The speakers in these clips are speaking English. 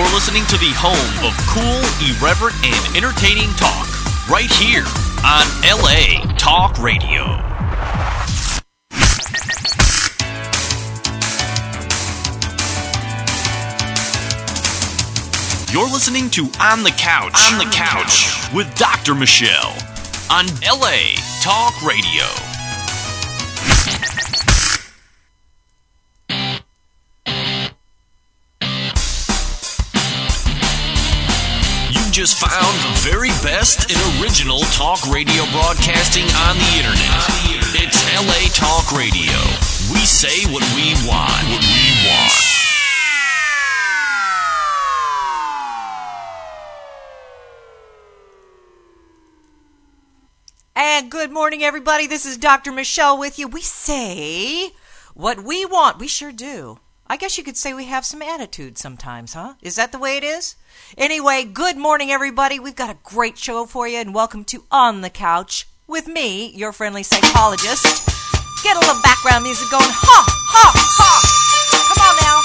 You're listening to the home of cool, irreverent, and entertaining talk, right here on LA Talk Radio. You're listening to On the Couch, with Dr. Michelle on LA Talk Radio. Just found the very best and original talk radio broadcasting on the internet. It's LA Talk Radio. We say what we want. And good morning, everybody. This is Dr. Michelle with you. We say what we want. We sure do. I guess you could say we have some attitude sometimes, huh? Is that the way it is? Anyway, good morning, everybody. We've got a great show for you, and welcome to On the Couch with me, your friendly psychologist. Get a little background music going. Ha, ha, ha. Come on now.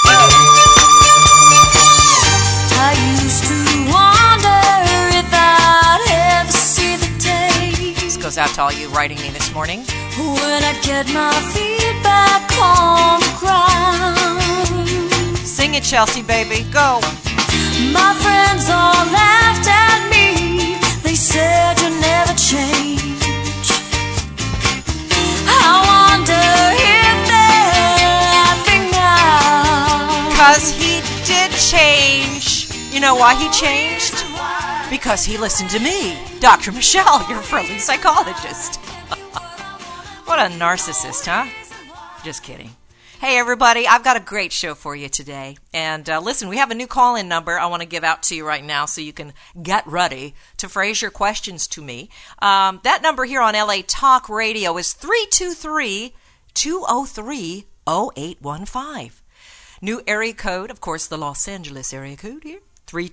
I used to wonder if I'd ever see the day. This goes out to all you writing me this morning. When I get my feet back on the ground. Sing it, Chelsea, baby. Go. My friends all laughed at me. They said you'll never change. I wonder if they're laughing now. 'Cause he did change. You know why he changed? Because he listened to me, Dr. Michelle, your friendly psychologist. What a narcissist, huh? Just kidding. Hey, everybody, I've got a great show for you today. And listen, we have a new call-in number I want to give out to you right now so you can get ready to phrase your questions to me. That number here on LA Talk Radio is 323-203-0815. New area code, of course, the Los Angeles area code here,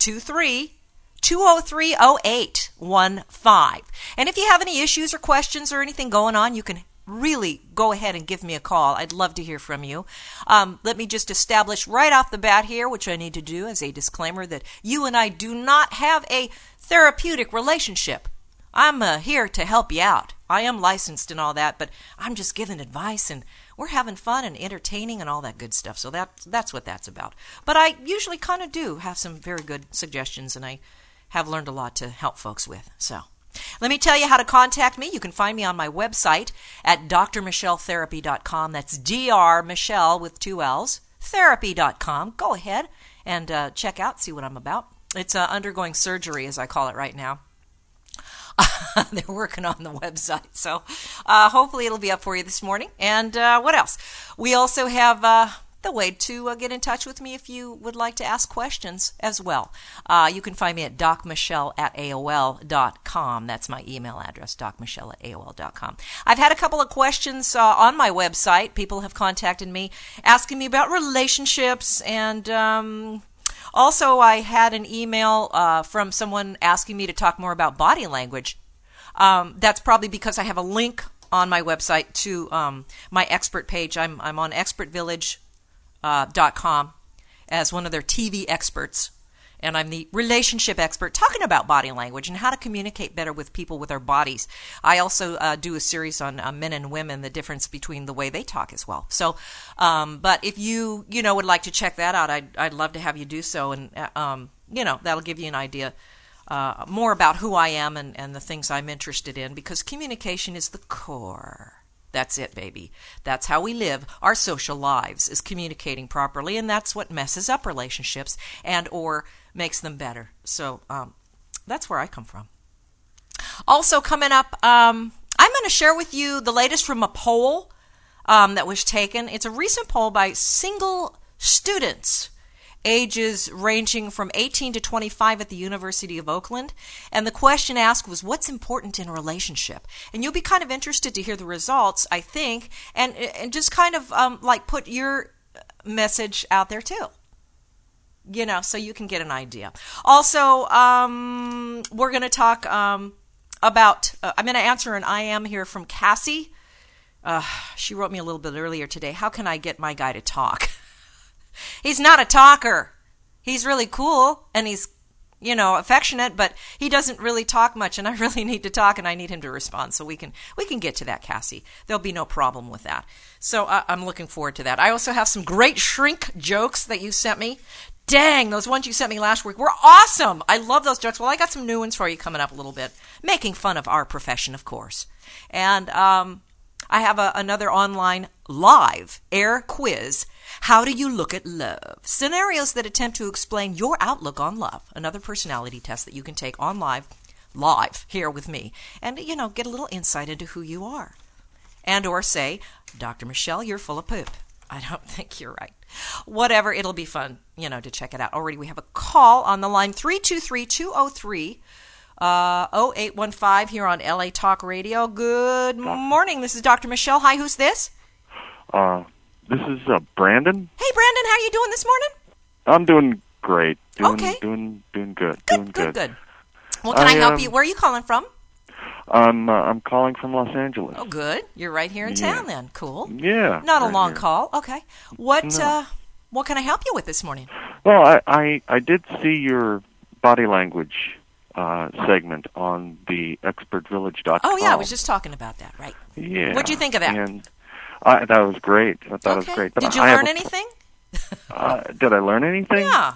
323-203-0815. And if you have any issues or questions or anything going on, you can really go ahead and give me a call. I'd love to hear from you. Let me just establish right off the bat here, which I need to do as a disclaimer, that you and I do not have a therapeutic relationship. I'm here to help you out. I am licensed and all that, but I'm just giving advice, and we're having fun and entertaining and all that good stuff. So that's what that's about. But I usually kind of do have some very good suggestions, and I have learned a lot to help folks with. So let me tell you how to contact me. You can find me on my website at drmichelletherapy.com. That's Dr. Michelle with 2 L's, therapy.com. Go ahead and check out, see what I'm about. It's undergoing surgery, as I call it right now. They're working on the website, so hopefully it'll be up for you this morning. And what else? We also have the way to get in touch with me if you would like to ask questions as well. You can find me at docmichelle@aol.com. That's my email address, docmichelle@aol.com. I've had a couple of questions on my website. People have contacted me asking me about relationships, and also I had an email from someone asking me to talk more about body language. That's probably because I have a link on my website to my expert page. I'm on expertvillage.com as one of their TV experts, and I'm the relationship expert talking about body language and how to communicate better with people with our bodies. I also do a series on men and women, the difference between the way they talk as well. So, but if you would like to check that out, I'd love to have you do so, and that'll give you an idea more about who I am and the things I'm interested in, because communication is the core. That's it, baby. That's how we live our social lives, is communicating properly, and that's what messes up relationships and or makes them better. So that's where I come from. Also coming up, I'm going to share with you the latest from a poll that was taken. It's a recent poll by single students ages ranging from 18 to 25 at the University of Oakland. And the question asked was, what's important in a relationship? And you'll be kind of interested to hear the results, I think, and just kind of put your message out there too. So you can get an idea. Also, we're going to talk about, I'm going to answer an I am here from Cassie. She wrote me a little bit earlier today. How can I get my guy to talk? He's not a talker. He's really cool, and he's, affectionate, but he doesn't really talk much, and I really need to talk, and I need him to respond. So we can get to that, Cassie. There'll be no problem with that. So I'm looking forward to that. I also have some great shrink jokes that you sent me. Dang, those ones you sent me last week were awesome. I love those jokes. Well, I got some new ones for you coming up a little bit, making fun of our profession, of course. And I have another online live air quiz. How do you look at love? Scenarios that attempt to explain your outlook on love. Another personality test that you can take on live here with me. And, get a little insight into who you are. And or say, Dr. Michelle, you're full of poop. I don't think you're right. Whatever, it'll be fun, to check it out. Already we have a call on the line, 323-203-0815 here on LA Talk Radio. Good morning. This is Dr. Michelle. Hi, who's this? This is Brandon. Hey, Brandon, how are you doing this morning? I'm doing great. Okay. Doing good. Good. Well, can I help you? Where are you calling from? I'm calling from Los Angeles. Oh, good. You're right here in town then. Cool. Yeah. Not a right long here. call. Okay. What can I help you with this morning? Well, I did see your body language segment on the expertvillage.com. Oh, yeah, I was just talking about that, right. Yeah. What'd you think of that? And that was great. I thought it was great. But Did you learn anything? Did I learn anything? Yeah.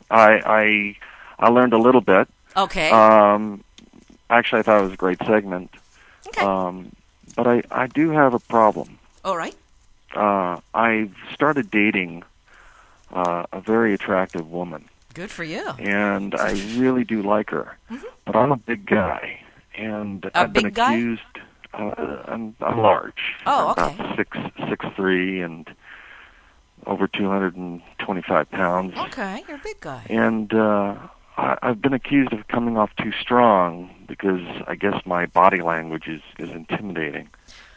I learned a little bit. Okay. Actually, I thought it was a great segment. Okay. But I do have a problem. All right. I've started dating a very attractive woman. Good for you. And I really do like her. Mm-hmm. But I'm a big guy. And I've been accused... I'm large. Oh, I'm okay. about 6'3" and over 225 pounds. Okay, you're a big guy. And I've been accused of coming off too strong because I guess my body language is intimidating.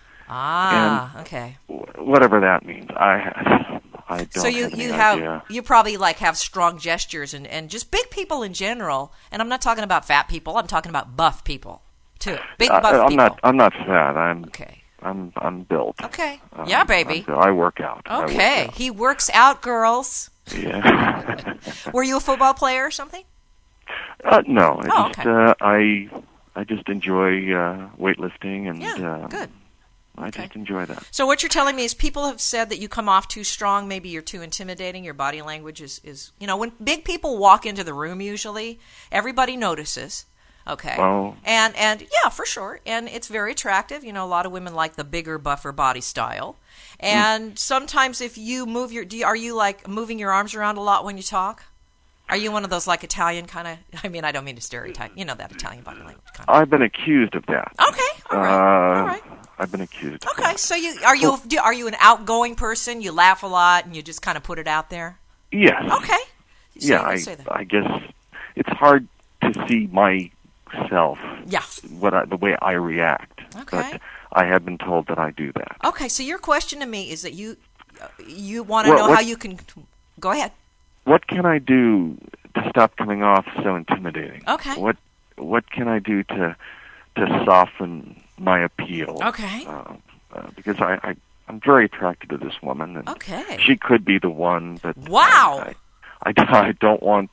Okay. Whatever that means, I don't. So you have any have idea. You probably have strong gestures and just big people in general. And I'm not talking about fat people. I'm talking about buff people too. Big buff people. I'm not fat. Okay. I'm built. Okay. Yeah, baby. I work out. Okay. He works out, girls. Yeah. Were you a football player or something? No. Okay. I just enjoy weightlifting and good. I just enjoy that. So what you're telling me is people have said that you come off too strong, maybe you're too intimidating, your body language is when big people walk into the room usually, everybody notices. Okay. Well, and yeah, for sure. And it's very attractive. A lot of women like the bigger, buffer body style. And sometimes if you move are you moving your arms around a lot when you talk? Are you one of those Italian kind of, I don't mean to stereotype, that Italian body language kind of. I've been accused of that. Okay. All right. I've been accused of that. Okay. So are you an outgoing person? You laugh a lot and you just kind of put it out there? Yes. Okay. So I guess it's hard to see myself. Yeah. The way I react. Okay. But I have been told that I do that. Okay, so your question to me is that you want to know how you can... Go ahead. What can I do to stop coming off so intimidating? Okay. What can I do to soften my appeal? Okay. Because I'm very attracted to this woman, and okay. she could be the one. But wow. I don't want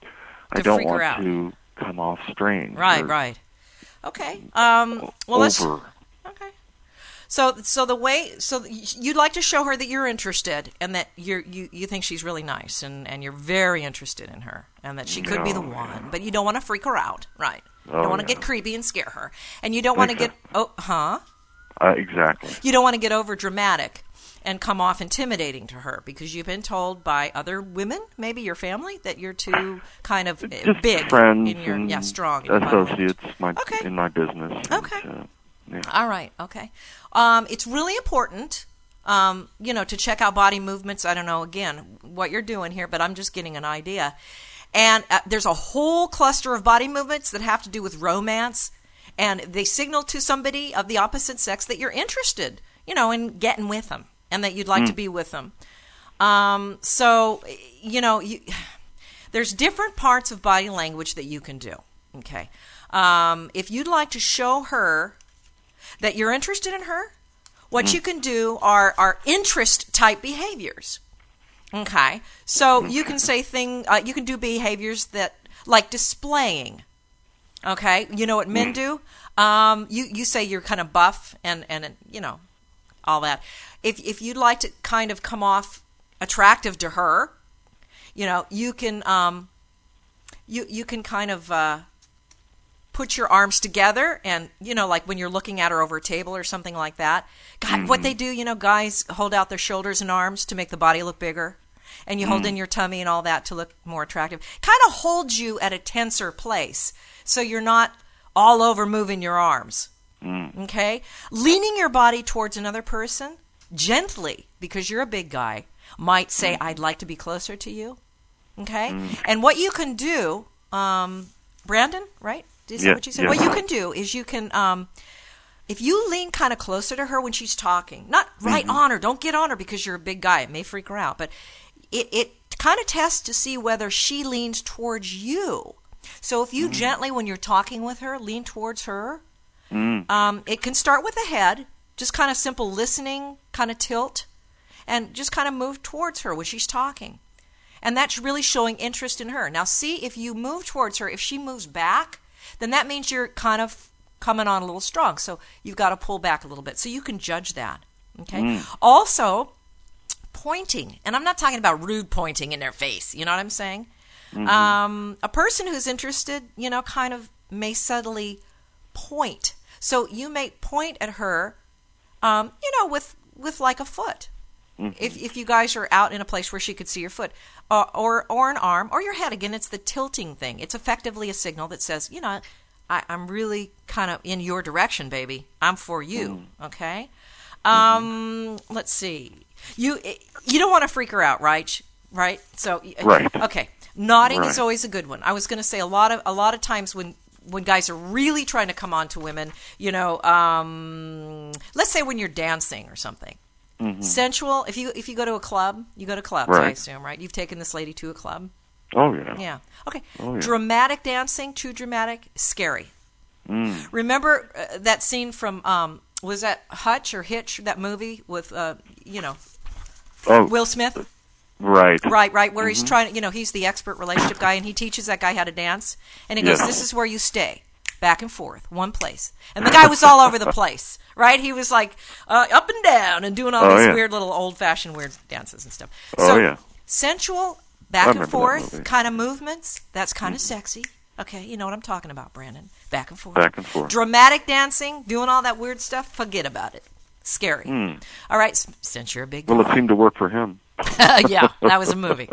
to come off strange. Right. Okay. Let's. Okay. So you'd like to show her that you're interested and that you think she's really nice and you're very interested in her and that she could be the one, but you don't want to freak her out, right? You don't want to get creepy and scare her, and you don't want to get exactly. You don't want to get over dramatic and come off intimidating to her because you've been told by other women, maybe your family, that you're too kind of just big friends in your and strong associates in my business. Okay. Yeah. All right. Okay. It's really important, to check out body movements. I don't know, again, what you're doing here, but I'm just getting an idea. And there's a whole cluster of body movements that have to do with romance, and they signal to somebody of the opposite sex that you're interested, in getting with them and that you'd like to be with them. There's different parts of body language that you can do. Okay. If you'd like to show her that you're interested in her, what you can do are interest-type behaviors. Okay. So you can say you can do behaviors that, like displaying. Okay. You know what men do? You say you're kind of buff and you know, all that. If you'd like to kind of come off attractive to her, you know, you can you can kind of put your arms together and, you know, like when you're looking at her over a table or something like that. God, what they do, you know, guys hold out their shoulders and arms to make the body look bigger. And you hold in your tummy and all that to look more attractive. Kind of holds you at a tenser place so you're not all over moving your arms. Okay? Leaning your body towards another person gently, because you're a big guy, might say, I'd like to be closer to you. Okay? And what you can do, Brandon, right? Is that what you said? Yeah. What you can do is you can, if you lean kind of closer to her when she's talking, not right on her, don't get on her because you're a big guy. It may freak her out, but it kind of tests to see whether she leans towards you. So if you gently, when you're talking with her, lean towards her, it can start with the head, just kind of simple listening, kind of tilt, and just kind of move towards her when she's talking. And that's really showing interest in her. Now see, if you move towards her, if she moves back, then that means you're kind of coming on a little strong. So you've got to pull back a little bit. So you can judge that. Okay. Also, pointing, and I'm not talking about rude pointing in their face. You know what I'm saying? A person who's interested, you know, kind of may subtly point. So you may point at her, you know, with like a foot. If you guys are out in a place where she could see your foot, or an arm, or your head. Again, it's the tilting thing. It's effectively a signal that says, you know, I'm really kind of in your direction, baby. I'm for you. Okay. Let's see. You don't want to freak her out, right? Right. So right. Okay. Nodding is always a good one. I was going to say a lot of times when guys are really trying to come on to women, you know, let's say when you're dancing or something. Sensual. If you go to a club, you go to clubs, I assume, right? You've taken this lady to a club. Oh yeah. Yeah. Okay. Oh, yeah. Dramatic dancing, too dramatic, scary. Remember that scene from was that Hutch or Hitch, that movie with you know, Will Smith? Right. Right. Where he's trying, you know, he's the expert relationship guy, and he teaches that guy how to dance, and he goes, "This is where you stay." Back and forth, one place. And the guy was all over the place, right? He was like up and down and doing all these weird little old-fashioned weird dances and stuff. So sensual, back and forth kind of movements, that's kind of sexy. Okay, you know what I'm talking about, Brandon. Back and forth. Back and forth. Dramatic dancing, doing all that weird stuff, forget about it. Scary. All right, since you're a big guy. Well, it seemed to work for him. Yeah, that was a movie.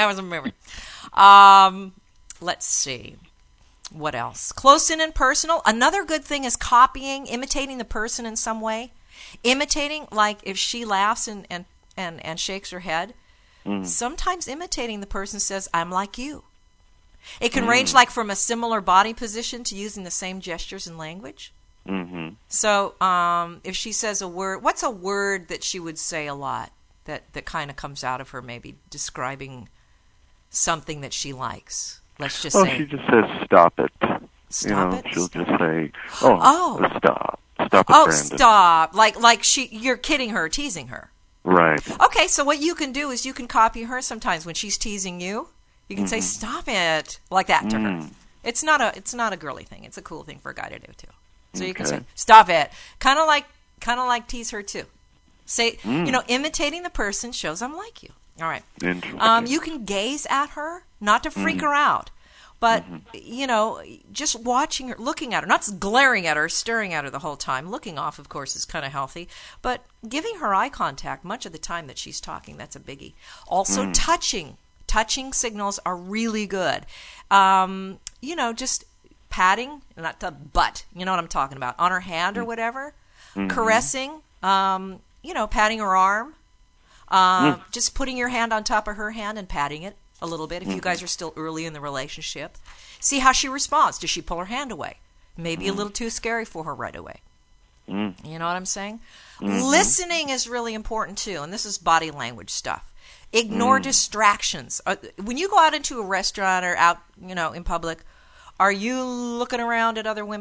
Let's see. What else? Close in and personal. Another good thing is copying, imitating the person in some way. Imitating, like if she laughs and shakes her head, sometimes imitating the person says, "I'm like you." It can range like from a similar body position to using the same gestures and language. So if she says a word, what's a word that she would say a lot that kind of comes out of her, maybe describing something that she likes? Let's just say. She just says, "Stop it." Stop it? She'll just say, "Stop. Stop it, Brandon." Stop. Like you're kidding her, teasing her. Right. Okay, so what you can do is you can copy her sometimes when she's teasing you. You can say, "Stop it," like that to her. It's not a girly thing. It's a cool thing for a guy to do too. So you can say, "Stop it." Kind of like tease her too. Say, you know, imitating the person shows I'm like you. All right. You can gaze at her, not to freak her out, but, you know, just watching her, looking at her, not glaring at her, staring at her the whole time. Looking off, of course, is kind of healthy, but giving her eye contact much of the time that she's talking, that's a biggie. Also, touching signals are really good. You know, just patting, not the butt, you know what I'm talking about, on her hand or whatever, caressing, you know, patting her arm. Just putting your hand on top of her hand and patting it a little bit if you guys are still early in the relationship. See how she responds. Does she pull her hand away? Maybe a little too scary for her right away. You know what I'm saying? Listening is really important too, and this is body language stuff. Ignore distractions. When you go out into a restaurant or out, you know, in public, are you looking around at other women?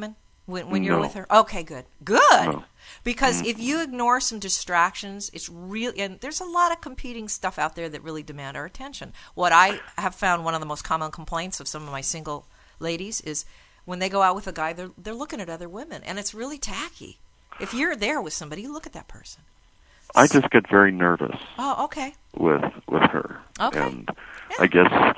when you're with her? Okay, good. Good. No. Because if you ignore some distractions, it's real, and there's a lot of competing stuff out there that really demand our attention. What I have found, one of the most common complaints of some of my single ladies is when they go out with a guy, they're looking at other women, and it's really tacky. If you're there with somebody, you look at that person. I just get very nervous. Oh, okay. With her. Okay. And I guess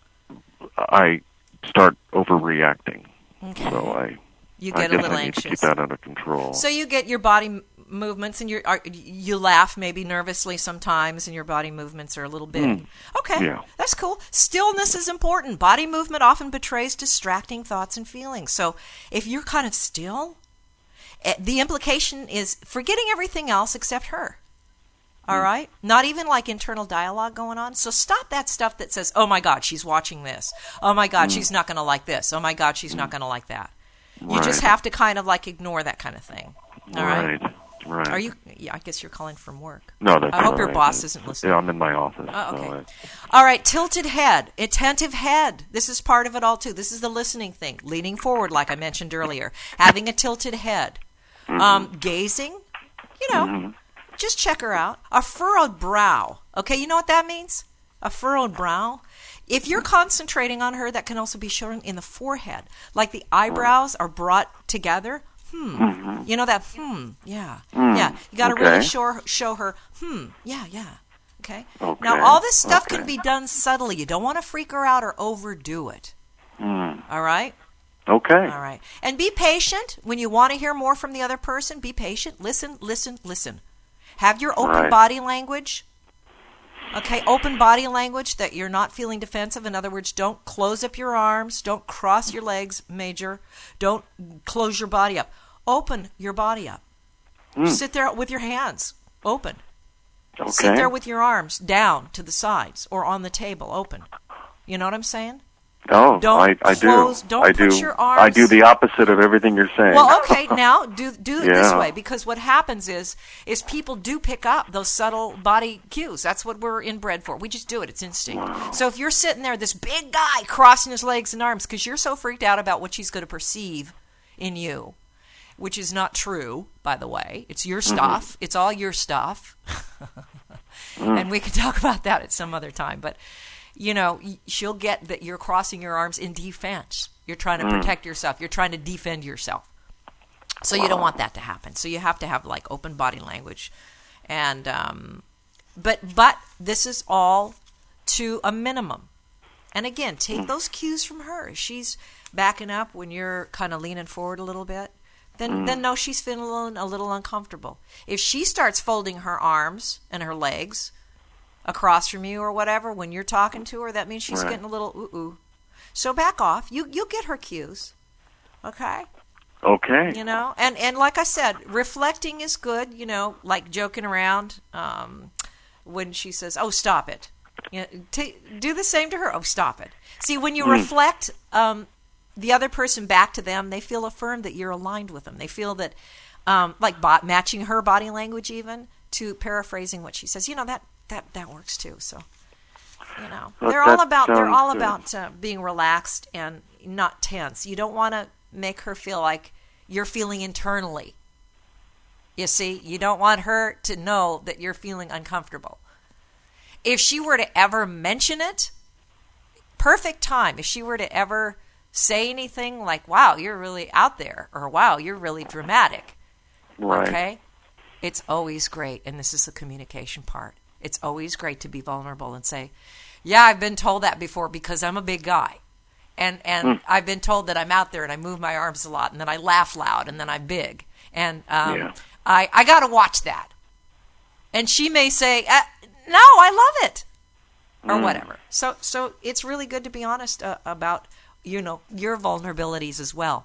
I start overreacting. Okay. So you get a little anxious. To keep that under control. So you get your body movements, and you laugh maybe nervously sometimes, and your body movements are a little big. Okay, yeah. That's cool. Stillness is important. Body movement often betrays distracting thoughts and feelings. So if you're kind of still, the implication is forgetting everything else except her. All right? Not even like internal dialogue going on. So stop that stuff that says, oh, my God, she's watching this. Oh, my God, she's not going to like this. Oh, my God, she's not going to like that. You just have to kind of like ignore that kind of thing. All right? Right. Are you? Yeah, I guess you're calling from work. No, that's I hope all your right. boss isn't listening. Yeah, I'm in my office. Oh, okay. So all right, tilted head, attentive head. This is part of it all, too. This is the listening thing. Leaning forward, like I mentioned earlier. Having a tilted head. Gazing, just check her out. A furrowed brow. Okay, you know what that means? A furrowed brow. If you're concentrating on her, that can also be shown in the forehead. Like the eyebrows are brought together. You know that, yeah. Yeah, you got to really show her, yeah. Okay? Now, all this stuff can be done subtly. You don't want to freak her out or overdo it. All right? Okay. All right. And be patient. When you want to hear more from the other person, be patient. Listen. Have your open body language. Okay, open body language that you're not feeling defensive. In other words, don't close up your arms. Don't cross your legs, Major. Don't close your body up. Open your body up. Sit there with your hands open. Okay. Sit there with your arms down to the sides or on the table open. You know what I'm saying? Oh, I close, do. Don't put your arms. I do the opposite of everything you're saying. Well, okay, now do it this way, because what happens is people do pick up those subtle body cues. That's what we're inbred for. We just do it. It's instinct. Wow. So if you're sitting there, this big guy crossing his legs and arms, because you're so freaked out about what she's going to perceive in you, which is not true, by the way. It's your stuff. It's all your stuff. And we can talk about that at some other time, but she'll get that you're crossing your arms in defense. You're trying to protect yourself. You're trying to defend yourself. So you don't want that to happen. So you have to have like open body language. And but this is all to a minimum. And again, take those cues from her. If she's backing up when you're kind of leaning forward a little bit, then know she's feeling a little uncomfortable. If she starts folding her arms and her legs across from you or whatever when you're talking to her, that means she's getting a little ooh-ooh. So back off. You'll get her cues. Okay? Okay. And like I said, reflecting is good, like joking around when she says, oh, stop it. Do the same to her. Oh, stop it. See, when you reflect the other person back to them, they feel affirmed that you're aligned with them. They feel that, matching her body language even to paraphrasing what she says. That works too. So, they're all about being relaxed and not tense. You don't want to make her feel like you're feeling internally. You see, you don't want her to know that you're feeling uncomfortable. If she were to ever mention it, perfect time. If she were to ever say anything like, wow, you're really out there, or wow, you're really dramatic. Right. Okay? It's always great, and this is the communication part. It's always great to be vulnerable and say, yeah, I've been told that before because I'm a big guy. And I've been told that I'm out there and I move my arms a lot and then I laugh loud and then I'm big. And I got to watch that. And she may say, no, I love it. Or whatever. So it's really good to be honest about, your vulnerabilities as well.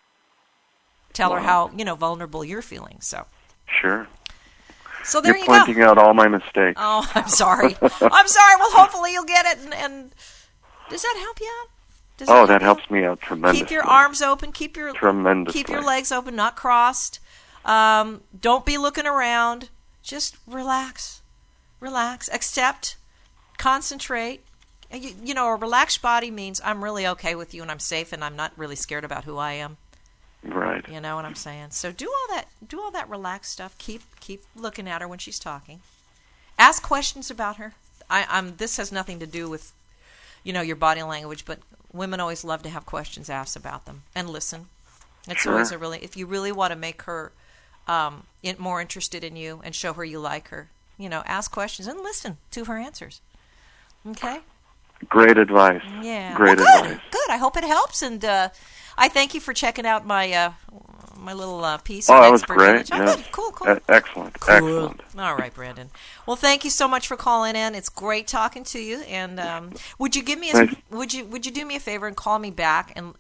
Tell her how, vulnerable you're feeling. So Sure. So there You're pointing out all my mistakes. Oh, I'm sorry. I'm sorry. Well, hopefully you'll get it. And does that help you out? That helps me out tremendously. Keep your arms open. Keep your legs open, not crossed. Don't be looking around. Just relax. Accept. Concentrate. A relaxed body means I'm really okay with you and I'm safe and I'm not really scared about who I am. Right. Right. You know what I'm saying? So do all that relaxed stuff. Keep looking at her when she's talking. Ask questions about her. This has nothing to do with, your body language, but women always love to have questions asked about them and listen. It's always if you really want to make her more interested in you and show her you like her, ask questions and listen to her answers. Okay? Great advice. Yeah. Great advice. Good. Good. I hope it helps, and I thank you for checking out my my little piece. Oh, that was great. Yes. Good. Cool. Excellent. Cool. Excellent. All right, Brandon. Well, thank you so much for calling in. It's great talking to you. And would you would you do me a favor and call me back? And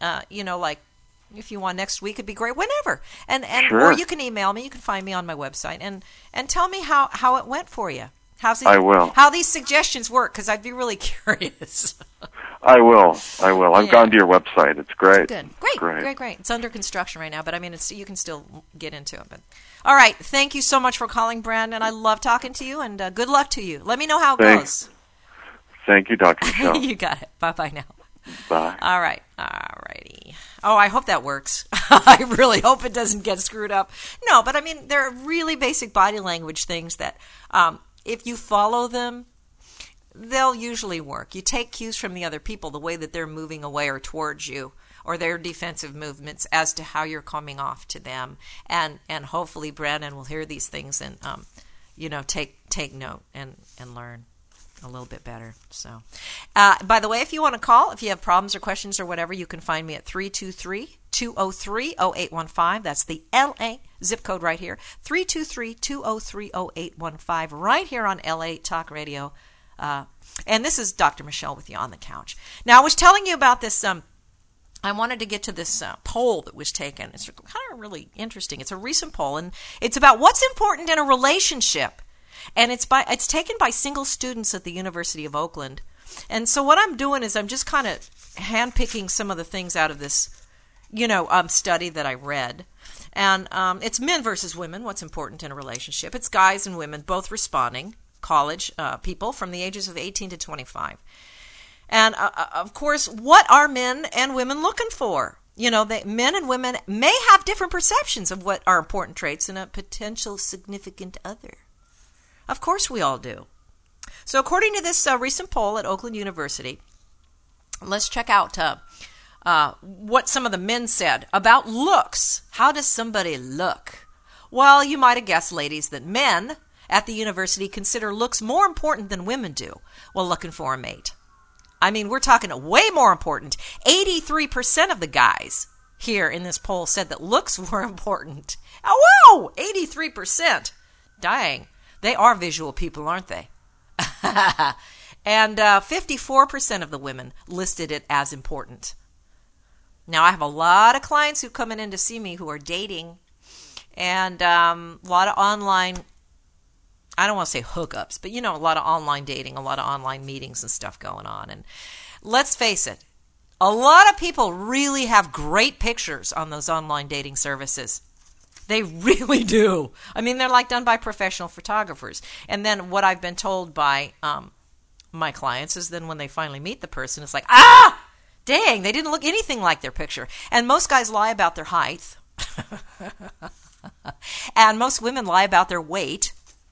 if you want next week, it'd be great. Whenever. And sure. Or you can email me. You can find me on my website and tell me how it went for you. I will. How these suggestions work, because I'd be really curious. I will. I've gone to your website. It's great. Good. Great. It's under construction right now, but I mean, you can still get into it. But all right. Thank you so much for calling, Brandon. I love talking to you, and good luck to you. Let me know how it goes. Thank you, Dr. Michelle. You got it. Bye-bye now. Bye. All right. All righty. Oh, I hope that works. I really hope it doesn't get screwed up. No, but I mean, there are really basic body language things that if you follow them, they'll usually work. You take cues from the other people, the way that they're moving away or towards you, or their defensive movements as to how you're coming off to them. And hopefully Brandon will hear these things and, take note and learn a little bit better. So, by the way, if you want to call, if you have problems or questions or whatever, you can find me at 323-203-0815. That's the LA zip code right here. 323-203-0815 right here on LA Talk Radio. And this is Dr. Michelle with you on the couch. Now, I was telling you about this. I wanted to get to this poll that was taken. It's kind of really interesting. It's a recent poll, and it's about what's important in a relationship. And it's taken by single students at the University of Oakland. And so what I'm doing is I'm just kind of handpicking some of the things out of this, study that I read. And it's men versus women, what's important in a relationship. It's guys and women both responding, college people from the ages of 18 to 25. And, of course, what are men and women looking for? Men and women may have different perceptions of what are important traits in a potential significant other. Of course we all do. So according to this recent poll at Oakland University, let's check out what some of the men said about looks. How does somebody look? Well, you might have guessed, ladies, that men at the university consider looks more important than women do while looking for a mate. I mean, we're talking way more important. 83% of the guys here in this poll said that looks were important. Oh, whoa! 83%. Dang. They are visual people, aren't they? And 54% of the women listed it as important. Now, I have a lot of clients who come in to see me who are dating, and a lot of online, I don't want to say hookups, but a lot of online dating, a lot of online meetings and stuff going on. And let's face it, a lot of people really have great pictures on those online dating services. They really do. I mean, they're like done by professional photographers. And then what I've been told by my clients is then when they finally meet the person, it's like, dang, they didn't look anything like their picture. And most guys lie about their height. And most women lie about their weight,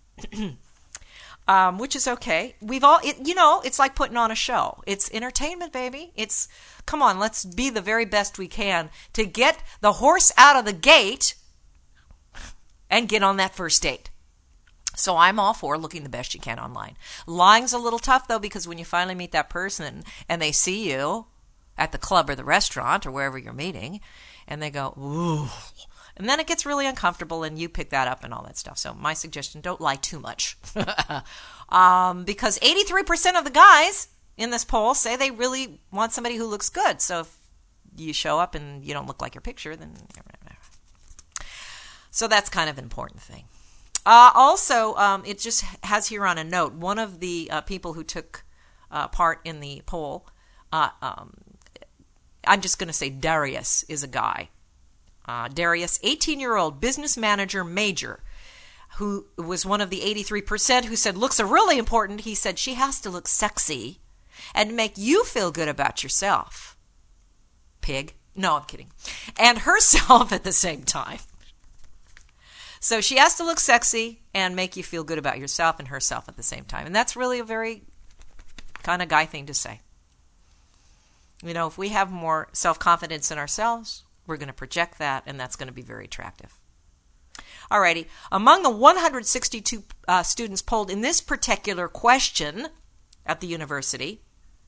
which is okay. It's like putting on a show. It's entertainment, baby. Come on, let's be the very best we can to get the horse out of the gate and get on that first date. So I'm all for looking the best you can online. Lying's a little tough, though, because when you finally meet that person and they see you at the club or the restaurant or wherever you're meeting, and they go, ooh, and then it gets really uncomfortable and you pick that up and all that stuff. So my suggestion, don't lie too much. Because 83% of the guys in this poll say they really want somebody who looks good. So if you show up and you don't look like your picture, then... So that's kind of an important thing. Also, it just has here on a note, one of the people who took part in the poll, I'm just going to say Darius is a guy. Darius, 18-year-old business manager major, who was one of the 83% who said looks are really important. He said she has to look sexy and make you feel good about yourself. Pig. No, I'm kidding. And herself at the same time. So she has to look sexy and make you feel good about yourself and herself at the same time. And that's really a very kind of guy thing to say. You know, if we have more self-confidence in ourselves, we're going to project that, and that's going to be very attractive. Alrighty. Among the 162 students polled in this particular question at the university,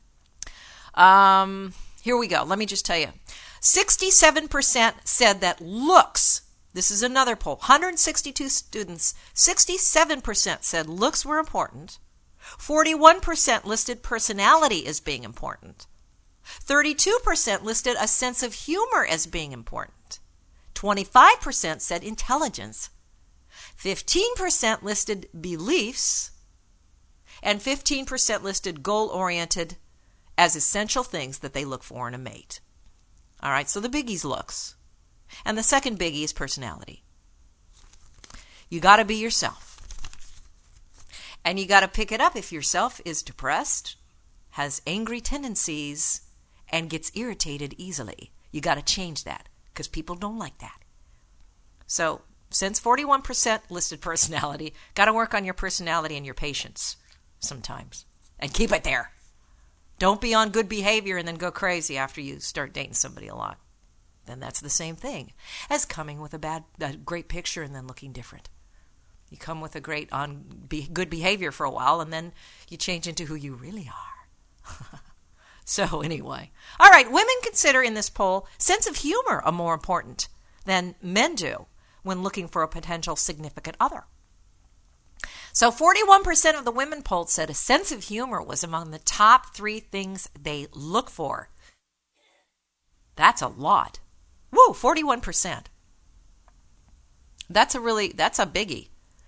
here we go. Let me just tell you. 67% said that looks, this is another poll, 162 students, 67% said looks were important. 41% listed personality as being important. 32% listed a sense of humor as being important. 25% said intelligence. 15% listed beliefs. And 15% listed goal-oriented as essential things that they look for in a mate. All right, so the biggie's looks. And the second biggie is personality. You got to be yourself. And you got to pick it up if yourself is depressed, has angry tendencies, and gets irritated easily. You got to change that because people don't like that. So since 41% listed personality, got to work on your personality and your patience sometimes. And keep it there. Don't be on good behavior and then go crazy after you start dating somebody a lot. Then that's the same thing as coming with a great picture and then looking different. You come with a great good behavior for a while, and then you change into who you really are. So anyway. All right, women consider in this poll sense of humor a more important than men do when looking for a potential significant other. So 41% of the women polled said a sense of humor was among the top 3 things they look for. That's a lot. Woo, 41%. That's a biggie.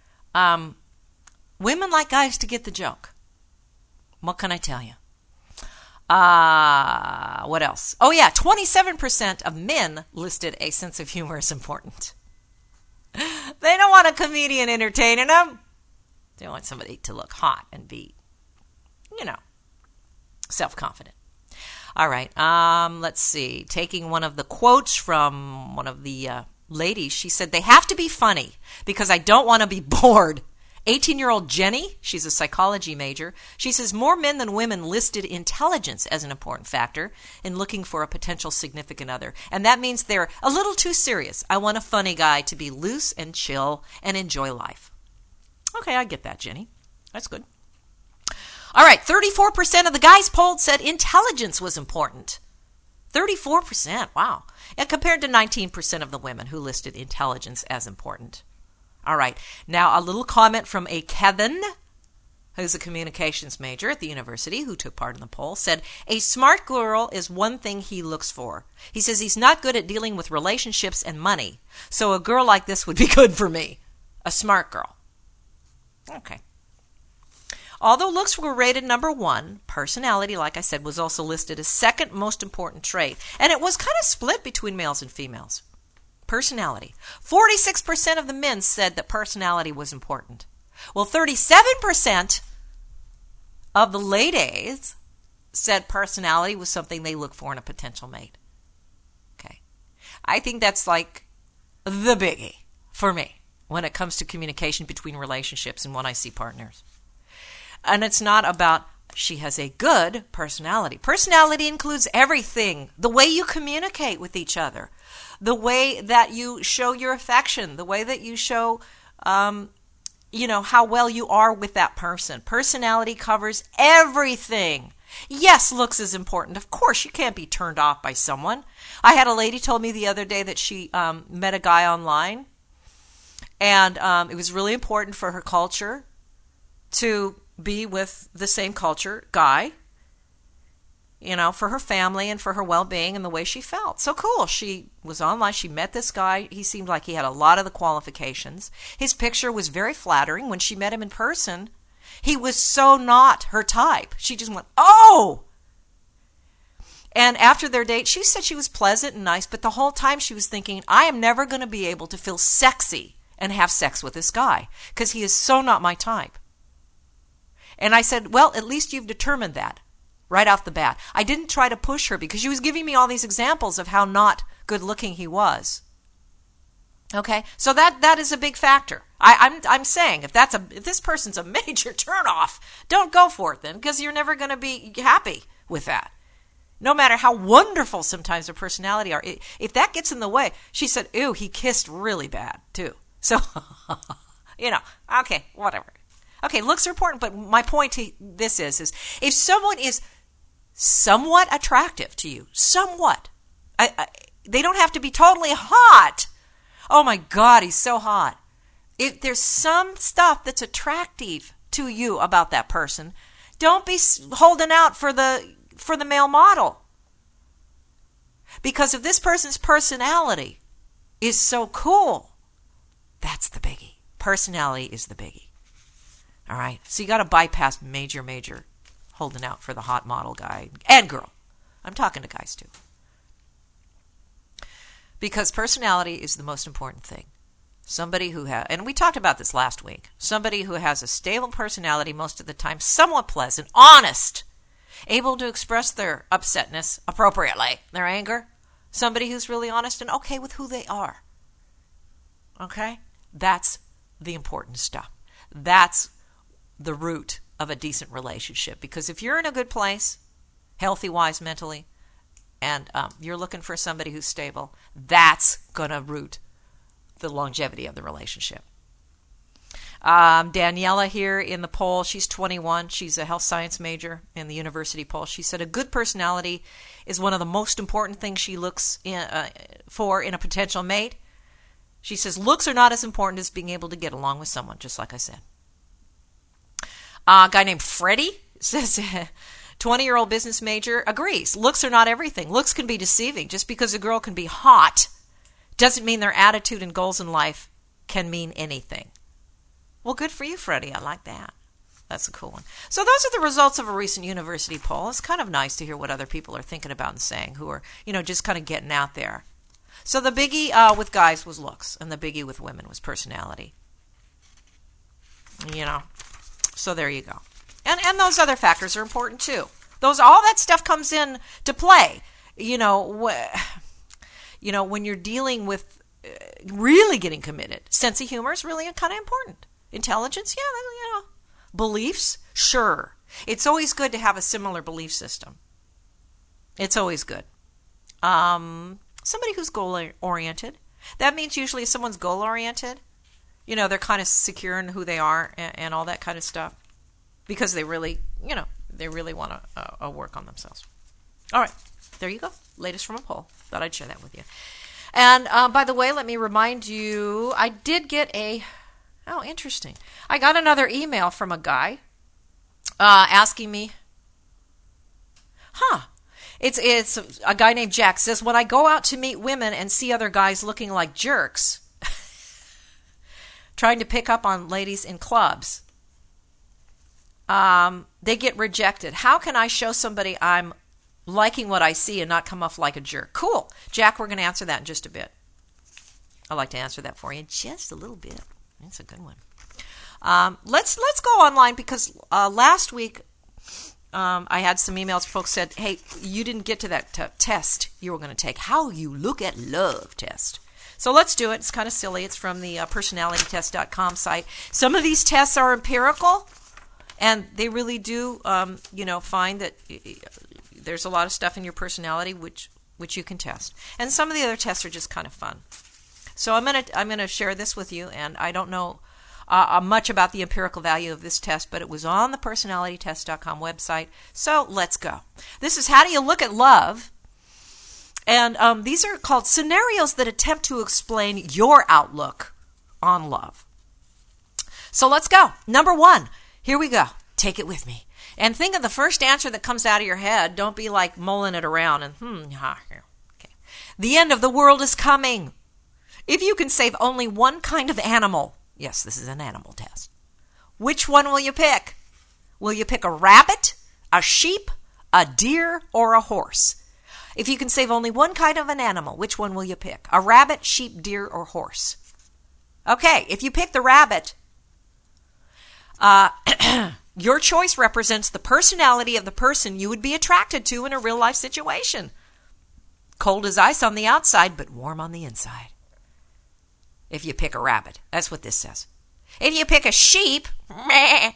Women like guys to get the joke. What can I tell you? What else? Oh yeah, 27% of men listed a sense of humor as important. They don't want a comedian entertaining them. They want somebody to look hot and be, self-confident. All right, let's see. Taking one of the quotes from one of the ladies, she said, they have to be funny because I don't want to be bored. 18-year-old Jenny, she's a psychology major, she says more men than women listed intelligence as an important factor in looking for a potential significant other. And that means they're a little too serious. I want a funny guy to be loose and chill and enjoy life. Okay, I get that, Jenny. That's good. All right, 34% of the guys polled said intelligence was important. 34%, wow. And compared to 19% of the women who listed intelligence as important. All right, now a little comment from a Kevin, who's a communications major at the university, who took part in the poll, said, a smart girl is one thing he looks for. He says he's not good at dealing with relationships and money, so a girl like this would be good for me. A smart girl. Okay. Although looks were rated number 1, personality, like I said, was also listed as second most important trait, and it was kind of split between males and females. Personality. 46% of the men said that personality was important. Well, 37% of the ladies said personality was something they look for in a potential mate. Okay. I think that's like the biggie for me when it comes to communication between relationships and when I see partners. And it's not about she has a good personality. Personality includes everything. The way you communicate with each other. The way that you show your affection. The way that you show, how well you are with that person. Personality covers everything. Yes, looks is important. Of course, you can't be turned off by someone. I had a lady told me the other day that she met a guy online. And it was really important for her culture to be with the same culture guy, for her family and for her well-being and the way she felt. So cool. She was online. She met this guy. He seemed like he had a lot of the qualifications. His picture was very flattering. When she met him in person, he was so not her type. She just went, oh! And after their date, she said she was pleasant and nice, but the whole time she was thinking, I am never going to be able to feel sexy and have sex with this guy because he is so not my type. And I said, well, at least you've determined that, right off the bat. I didn't try to push her because she was giving me all these examples of how not good looking he was. Okay, so that is a big factor. I'm saying if this person's a major turnoff, don't go for it then, because you're never going to be happy with that. No matter how wonderful sometimes their personality are, if that gets in the way, she said, "Ew, he kissed really bad too." So, okay, whatever. Okay, looks are important, but my point to this is if someone is somewhat attractive to you, somewhat, they don't have to be totally hot. Oh my God, he's so hot. If there's some stuff that's attractive to you about that person, don't be holding out for the male model. Because if this person's personality is so cool, that's the biggie. Personality is the biggie. All right, so you got to bypass major holding out for the hot model guy and girl. I'm talking to guys too. Because personality is the most important thing. Somebody who has, and we talked about this last week, somebody who has a stable personality most of the time, somewhat pleasant, honest, able to express their upsetness appropriately, their anger, somebody who's really honest and okay with who they are. Okay? That's the important stuff. That's the root of a decent relationship. Because if you're in a good place, healthy-wise mentally, and you're looking for somebody who's stable, that's going to root the longevity of the relationship. Daniela here in the poll, she's 21. She's a health science major in the university poll. She said a good personality is one of the most important things she looks for in a potential mate. She says looks are not as important as being able to get along with someone, just like I said. A guy named Freddie says 20-year-old business major agrees. Looks are not everything. Looks can be deceiving. Just because a girl can be hot doesn't mean their attitude and goals in life can mean anything. Well, good for you, Freddie. I like that. That's a cool one. So those are the results of a recent university poll. It's kind of nice to hear what other people are thinking about and saying, who are, just kind of getting out there. So the biggie with guys was looks, and the biggie with women was personality. So there you go. And those other factors are important too. All that stuff comes in to play. When you're dealing with really getting committed, sense of humor is really kind of important. Intelligence, yeah, beliefs, sure. It's always good to have a similar belief system. It's always good. Somebody who's goal-oriented. That means usually if someone's goal-oriented, they're kind of secure in who they are and all that kind of stuff. Because they really, want to work on themselves. All right, there you go. Latest from a poll. Thought I'd share that with you. And by the way, let me remind you, I did get interesting. I got another email from a guy asking me, it's a guy named Jack says, when I go out to meet women and see other guys looking like jerks, trying to pick up on ladies in clubs, they get rejected. How can I show somebody I'm liking what I see and not come off like a jerk? Cool. Jack, we're going to answer that in just a bit. I'd like to answer that for you in just a little bit. That's a good one. Let's go online because last week I had some emails. Folks said, hey, you didn't get to that test you were going to take. How you look at love test. So let's do it. It's kind of silly. It's from the personalitytest.com site. Some of these tests are empirical. And they really do, find that there's a lot of stuff in your personality which you can test. And some of the other tests are just kind of fun. So I'm gonna share this with you. And I don't know much about the empirical value of this test, but it was on the personalitytest.com website. So let's go. This is how do you look at love? And these are called scenarios that attempt to explain your outlook on love. So let's go. Number 1. Here we go. Take it with me. And think of the first answer that comes out of your head. Don't be like mulling it around and, okay. The end of the world is coming. If you can save only one kind of animal, yes, this is an animal test, which one will you pick? Will you pick a rabbit, a sheep, a deer, or a horse? If you can save only one kind of an animal, which one will you pick? A rabbit, sheep, deer, or horse? Okay, if you pick the rabbit, Your choice represents the personality of the person you would be attracted to in a real-life situation. Cold as ice on the outside, but warm on the inside. If you pick a rabbit, that's what this says. If you pick a sheep, meh.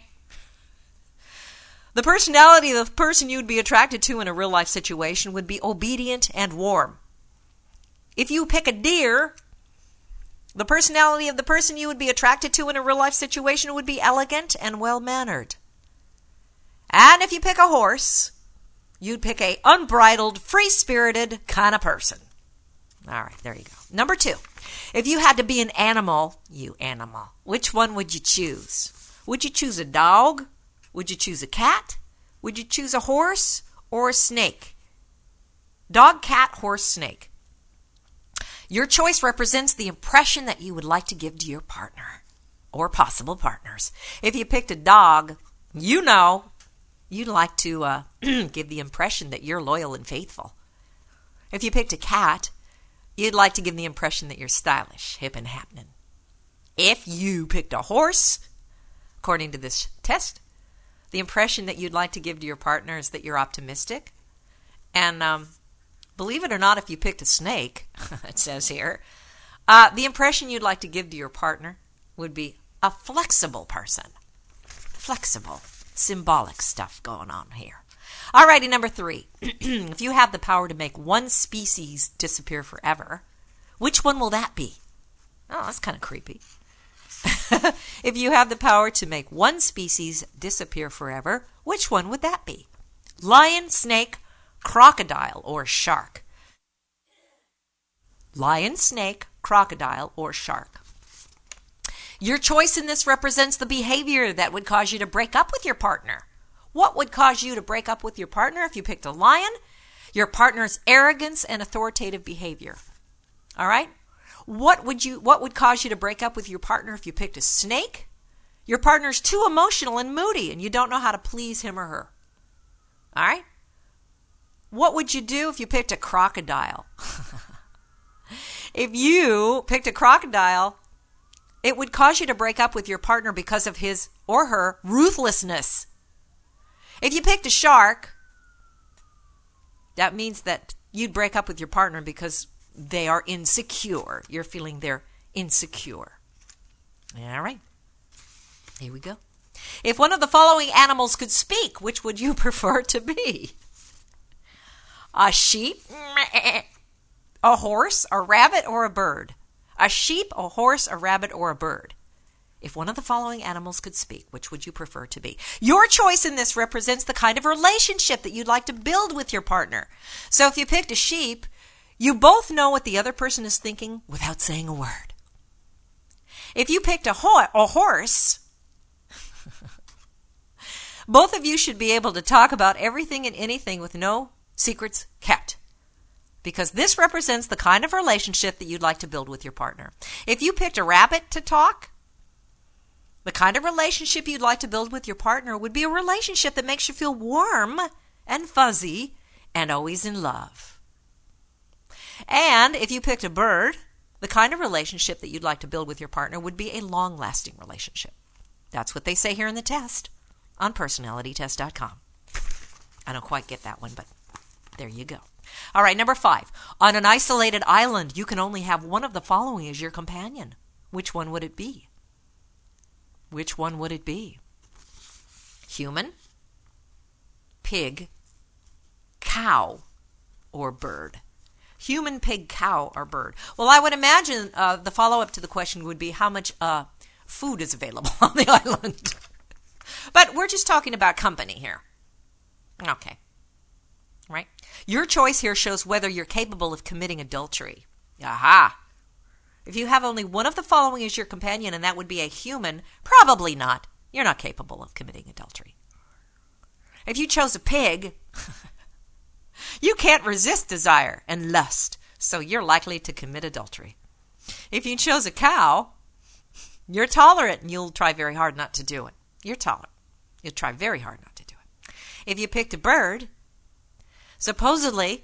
The personality of the person you'd be attracted to in a real-life situation would be obedient and warm. If you pick a deer, the personality of the person you would be attracted to in a real-life situation would be elegant and well-mannered. And if you pick a horse, you'd pick a unbridled, free-spirited kind of person. All right, there you go. Number 2, if you had to be an animal, which one would you choose? Would you choose a dog? Would you choose a cat? Would you choose a horse or a snake? Dog, cat, horse, snake. Your choice represents the impression that you would like to give to your partner or possible partners. If you picked a dog, you'd like to give the impression that you're loyal and faithful. If you picked a cat, you'd like to give the impression that you're stylish, hip, and happening. If you picked a horse, according to this test, the impression that you'd like to give to your partner is that you're optimistic. And believe it or not, if you picked a snake, it says here, the impression you'd like to give to your partner would be a flexible person. Flexible. Symbolic stuff going on here. Alrighty, number 3. If you have the power to make one species disappear forever, which one will that be? Oh, that's kind of creepy. If you have the power to make one species disappear forever, which one would that be? Lion, snake, crocodile, or shark? Lion, snake, crocodile, or shark. Your choice in this represents the behavior that would cause you to break up with your partner. What would cause you to break up with your partner if you picked a lion? Your partner's arrogance and authoritative behavior. All right? What would cause you to break up with your partner if you picked a snake? Your partner's too emotional and moody and you don't know how to please him or her. All right? What would you do if you picked a crocodile? If you picked a crocodile, it would cause you to break up with your partner because of his or her ruthlessness. If you picked a shark, that means that you'd break up with your partner because they are insecure. You're feeling they're insecure. All right. Here we go. If one of the following animals could speak, which would you prefer to be? A sheep, a horse, a rabbit, or a bird? A sheep, a horse, a rabbit, or a bird? If one of the following animals could speak, which would you prefer to be? Your choice in this represents the kind of relationship that you'd like to build with your partner. So if you picked a sheep, you both know what the other person is thinking without saying a word. If you picked a horse, both of you should be able to talk about everything and anything with no secrets kept. Because this represents the kind of relationship that you'd like to build with your partner. If you picked a rabbit to talk, the kind of relationship you'd like to build with your partner would be a relationship that makes you feel warm and fuzzy and always in love. And if you picked a bird, the kind of relationship that you'd like to build with your partner would be a long-lasting relationship. That's what they say here in the test on personalitytest.com. I don't quite get that one, but there you go. All right, number 5. On an isolated island, you can only have one of the following as your companion. Which one would it be? Which one would it be? Human, pig, cow, or bird? Human, pig, cow, or bird? Well, I would imagine the follow-up to the question would be how much food is available on the island. But we're just talking about company here. Okay. Right? Your choice here shows whether you're capable of committing adultery. Aha! If you have only one of the following as your companion, and that would be a human, probably not. You're not capable of committing adultery. If you chose a pig, you can't resist desire and lust, so you're likely to commit adultery. If you chose a cow, you're tolerant and you'll try very hard not to do it. You're tolerant. You'll try very hard not to do it. If you picked a bird, supposedly,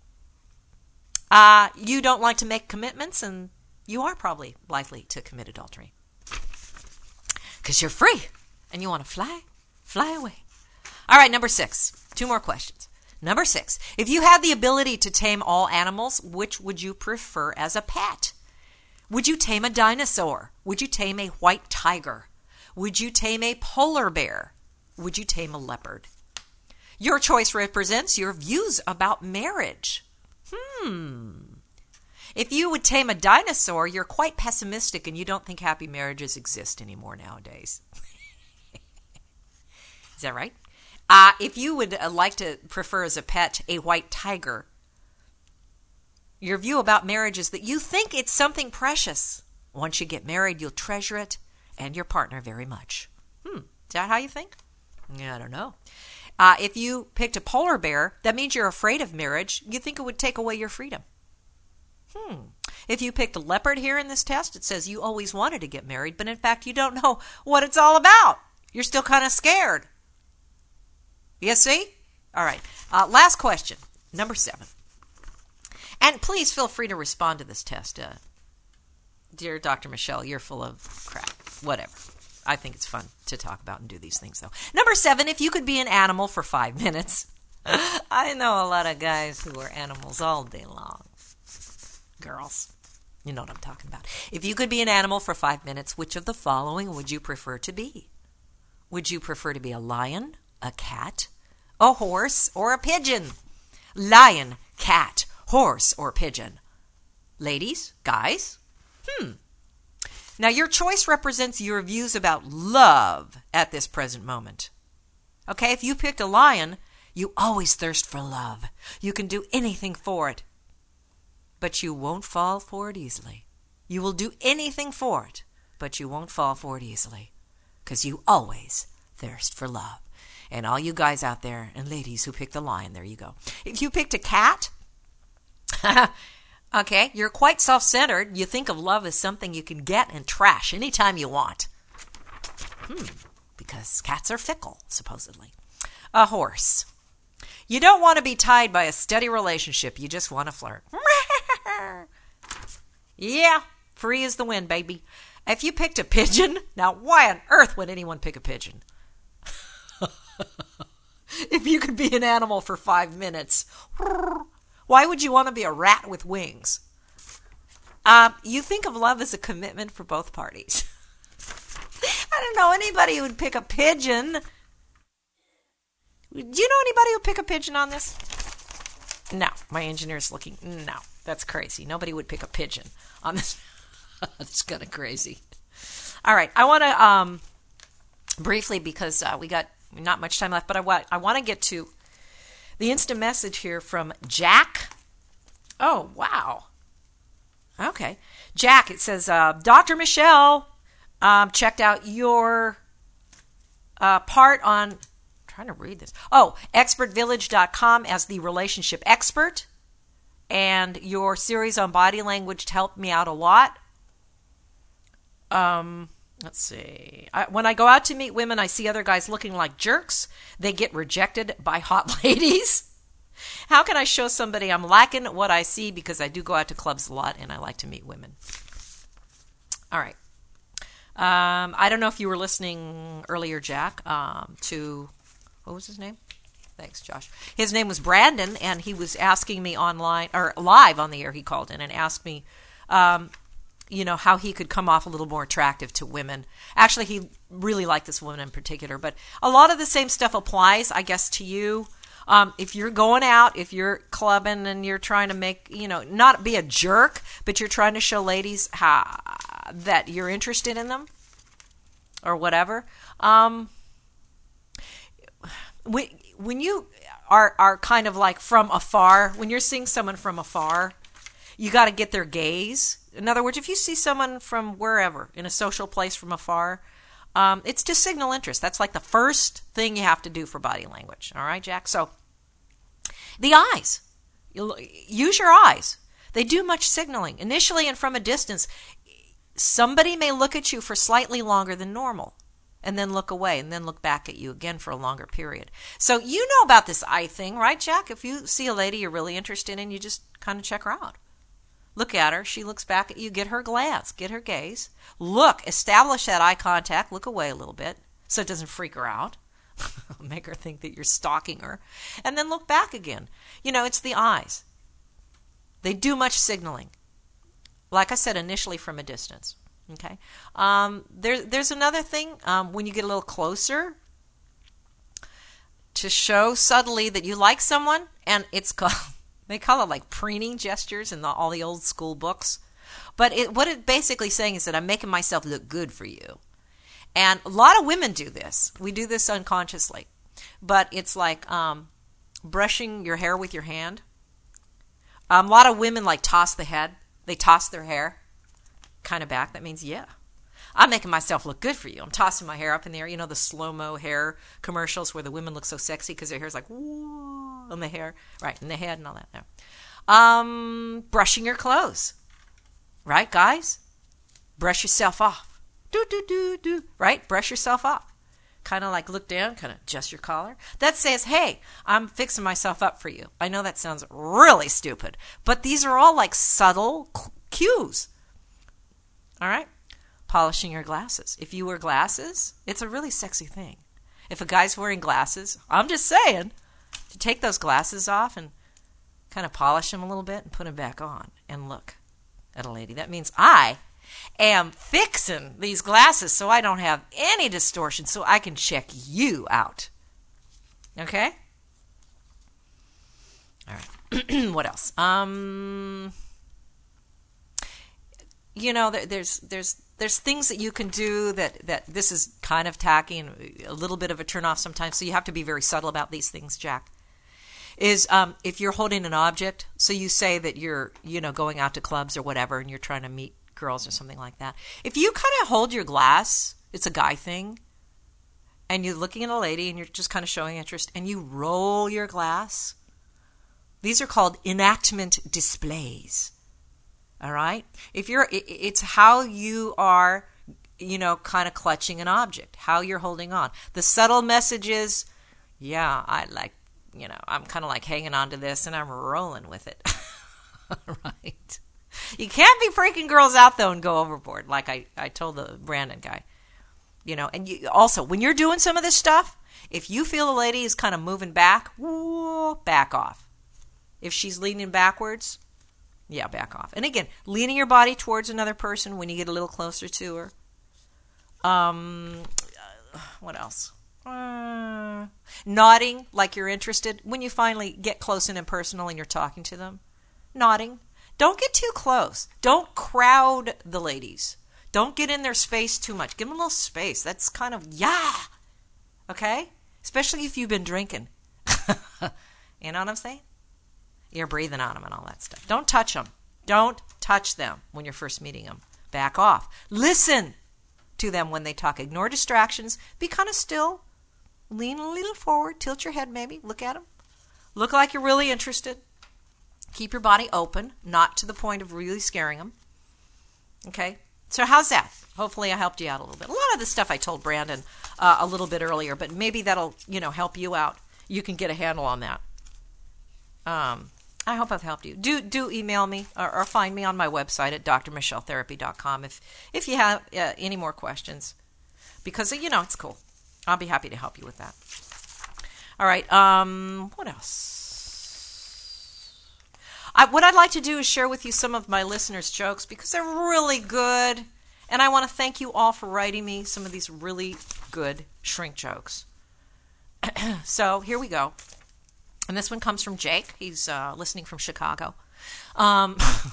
you don't like to make commitments, and you are probably likely to commit adultery. Because you're free, and you want to fly Fly away. All right, number 6. 2 more questions. Number 6. If you had the ability to tame all animals, which would you prefer as a pet? Would you tame a dinosaur? Would you tame a white tiger? Would you tame a polar bear? Would you tame a leopard? Your choice represents your views about marriage. If you would tame a dinosaur, you're quite pessimistic and you don't think happy marriages exist anymore nowadays. Is that right? If you would like to prefer as a pet a white tiger, your view about marriage is that you think it's something precious. Once you get married, you'll treasure it and your partner very much. Is that how you think? Yeah, I don't know. If you picked a polar bear, that means you're afraid of marriage. You think it would take away your freedom. If you picked a leopard here in this test, it says you always wanted to get married, but in fact you don't know what it's all about. You're still kind of scared. You see? All right. Last question, number 7. And please feel free to respond to this test. Dear Dr. Michelle, you're full of crap. Whatever. I think it's fun to talk about and do these things, though. Number 7, if you could be an animal for 5 minutes. I know a lot of guys who are animals all day long. Girls, you know what I'm talking about. If you could be an animal for 5 minutes, which of the following would you prefer to be? Would you prefer to be a lion, a cat, a horse, or a pigeon? Lion, cat, horse, or pigeon? Ladies, guys? Now, your choice represents your views about love at this present moment. Okay, if you picked a lion, you always thirst for love. You can do anything for it. But you won't fall for it easily. You will do anything for it, but you won't fall for it easily. Because you always thirst for love. And all you guys out there and ladies who picked the lion, there you go. If you picked a cat, okay, you're quite self-centered. You think of love as something you can get and trash anytime you want. Because cats are fickle, supposedly. A horse. You don't want to be tied by a steady relationship. You just want to flirt. Yeah, free as the wind, baby. If you picked a pigeon, now why on earth would anyone pick a pigeon? If you could be an animal for 5 minutes, why would you want to be a rat with wings? You think of love as a commitment for both parties. I don't know anybody who would pick a pigeon. Do you know anybody who would pick a pigeon on this? No, my engineer's looking. No, that's crazy. Nobody would pick a pigeon on this. That's kind of crazy. All right, I want to briefly, because we got not much time left, but I want to get to the instant message here from Jack. Oh, wow. Okay. Jack, it says, Dr. Michelle, checked out your part on, I'm trying to read this. Oh, expertvillage.com as the relationship expert. And your series on body language helped me out a lot. Let's see. When I go out to meet women, I see other guys looking like jerks. They get rejected by hot ladies. How can I show somebody I'm lacking what I see? Because I do go out to clubs a lot and I like to meet women. All right. I don't know if you were listening earlier, Jack, to, what was his name? Thanks, Josh. His name was Brandon, and he was asking me online, or live on the air, he called in and asked me, how he could come off a little more attractive to women. Actually, he really liked this woman in particular, but a lot of the same stuff applies, I guess, to you. If you're going out, if you're clubbing and you're trying to make, not be a jerk, but you're trying to show ladies that you're interested in them or whatever. When you are kind of like from afar, when you're seeing someone from afar, you got to get their gaze. In other words, if you see someone from wherever, in a social place from afar, it's to signal interest. That's like the first thing you have to do for body language. All right, Jack? So the eyes. Use your eyes. They do much signaling. Initially and from a distance, somebody may look at you for slightly longer than normal and then look away and then look back at you again for a longer period. So you know about this eye thing, right, Jack? If you see a lady you're really interested in, you just kind of check her out. Look at her. She looks back at you. Get her glance. Get her gaze. Look. Establish that eye contact. Look away a little bit so it doesn't freak her out. Make her think that you're stalking her. And then look back again. It's the eyes. They do much signaling. Like I said, initially from a distance. Okay. There's another thing. When you get a little closer, to show subtly that you like someone, and it's called, they call it like preening gestures in all the old school books. But what it's basically saying is that I'm making myself look good for you. And a lot of women do this. We do this unconsciously. But it's like brushing your hair with your hand. A lot of women like toss the head. They toss their hair kind of back. That means, yeah, I'm making myself look good for you. I'm tossing my hair up in the air. The slow-mo hair commercials where the women look so sexy because their hair's like, whoa, on the hair. Right, in the head and all that. No. Brushing your clothes. Right, guys? Brush yourself off. Do. Right? Brush yourself off. Kind of like look down, kind of adjust your collar. That says, hey, I'm fixing myself up for you. I know that sounds really stupid, but these are all like subtle cues. All right? Polishing your glasses. If you wear glasses, it's a really sexy thing. If a guy's wearing glasses, I'm just saying, to take those glasses off and kind of polish them a little bit and put them back on and look at a lady. That means I am fixing these glasses so I don't have any distortion, so I can check you out. Okay? All right. What else? There's things that you can do that this is kind of tacky and a little bit of a turnoff sometimes, so you have to be very subtle about these things, Jack. Is if you're holding an object, so you say that you're, going out to clubs or whatever, and you're trying to meet girls or something like that. If you kind of hold your glass, it's a guy thing, and you're looking at a lady and you're just kind of showing interest, and you roll your glass, these are called enactment displays. All right? It's how you are, kind of clutching an object, how you're holding on. The subtle message is, yeah, I like, I'm kind of like hanging on to this and I'm rolling with it. All right? You can't be freaking girls out, though, and go overboard, like I told the Brandon guy. And you, also, when you're doing some of this stuff, if you feel a lady is kind of moving back, back off. If she's leaning backwards, yeah, back off. And again, leaning your body towards another person when you get a little closer to her. What else? Nodding like you're interested. When you finally get close and impersonal and you're talking to them, nodding. Don't get too close. Don't crowd the ladies. Don't get in their space too much. Give them a little space. That's kind of, yeah. Okay? Especially if you've been drinking. You know what I'm saying? You're breathing on them and all that stuff. Don't touch them. Don't touch them when you're first meeting them. Back off. Listen to them when they talk. Ignore distractions. Be kind of still. Lean a little forward. Tilt your head maybe. Look at them. Look like you're really interested. Keep your body open, not to the point of really scaring them. Okay? So how's that? Hopefully I helped you out a little bit. A lot of the stuff I told Brandon a little bit earlier, but maybe that'll, help you out. You can get a handle on that. I hope I've helped you. Do email me or find me on my website at drmichelletherapy.com if you have any more questions. Because, it's cool. I'll be happy to help you with that. All right. What else? What I'd like to do is share with you some of my listeners' jokes because they're really good. And I want to thank you all for writing me some of these really good shrink jokes. So here we go. And this one comes from Jake. He's listening from Chicago. God.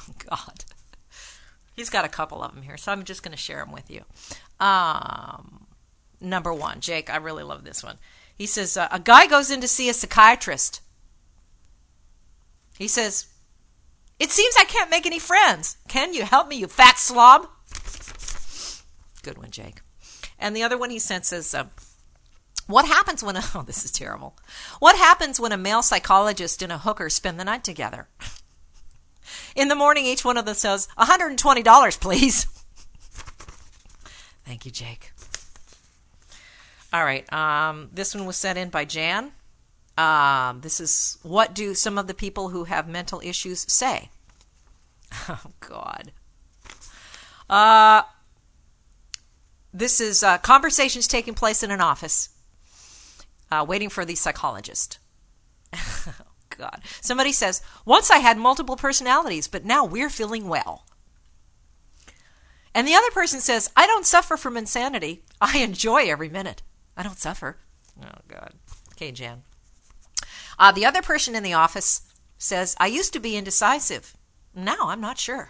He's got a couple of them here, so I'm just going to share them with you. Number one, Jake, I really love this one. He says, a guy goes in to see a psychiatrist. He says, "It seems I can't make any friends. Can you help me, you fat slob?" Good one, Jake. And the other one he sent says, what happens when this is terrible. What happens when a male psychologist and a hooker spend the night together? In the morning, each one of them says, $120, please. Thank you, Jake. All right. This one was sent in by Jan. This is, what do some of the people who have mental issues say? Oh, God. This is conversations taking place in an office. waiting for the psychologist. Oh, God. Somebody says, once I had multiple personalities, but now we're feeling well. And the other person says, I don't suffer from insanity. I enjoy every minute. I don't suffer. Oh, God. Okay, Jan. The other person in the office says, I used to be indecisive. Now I'm not sure.